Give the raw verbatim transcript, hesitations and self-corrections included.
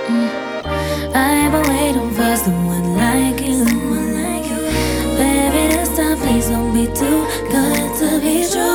Mm. I've been waiting for someone like you. Baby, this time please don't be too good to be true.